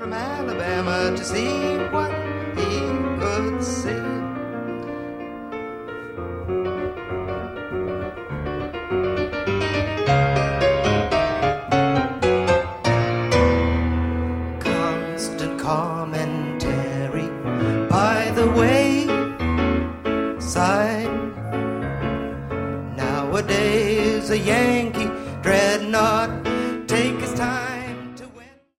from Alabama to see what he could see. Constant commentary by the wayside. Nowadays a Yankee dreadnought take his time.